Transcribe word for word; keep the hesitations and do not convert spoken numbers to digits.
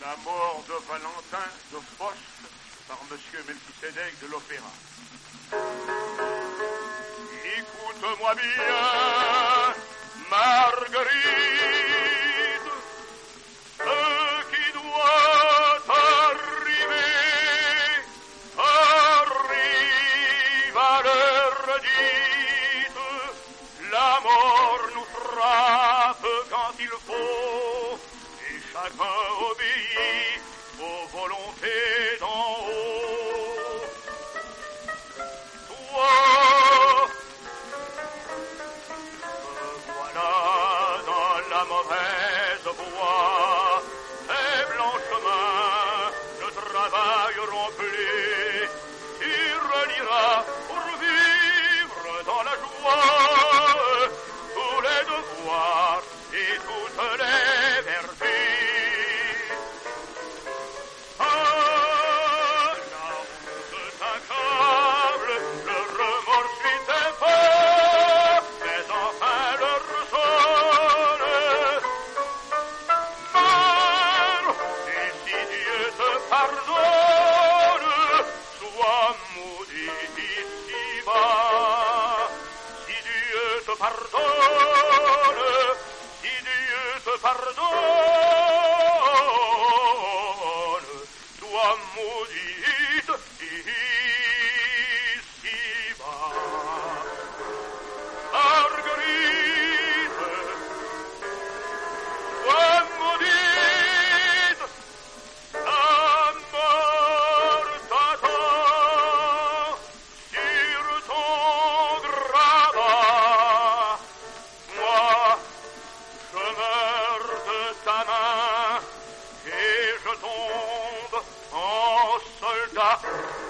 La mort de Valentin de Faust par Monsieur Melchisedec de l'Opéra. Écoute-moi bien, Marguerite, ce qui doit arriver arrive à l'heure dite. La mort nous frappe quand il faut, et chacun obéit aux volontés d'en haut. Toi, me voilà dans la mauvaise voie, tes blanches mains ne travailleront plus, tu relieras pour vivre dans la joie tous les devoirs et toutes les vertus. Pardonne, si Dieu te pardonne, sois maudite ici-bas. Marguerite, sois maudite, la mort t'attend sur ton grabat. Ta main et je tombe en soldat.